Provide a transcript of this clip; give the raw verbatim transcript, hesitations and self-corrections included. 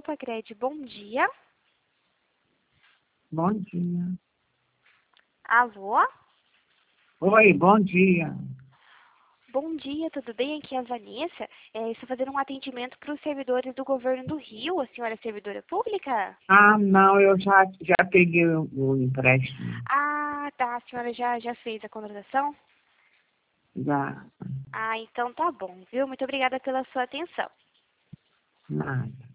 Pacred, bom dia. Bom dia. Alô? Oi, bom dia. Bom dia, tudo bem? Aqui é a Vanessa. É, estou fazendo um atendimento para os servidores do governo do Rio. A senhora é servidora pública? Ah, não, eu já, já peguei o, o empréstimo. Ah, tá. A senhora já, já fez a contratação? Já, Ah, então tá bom, viu? Muito obrigada pela sua atenção. nada.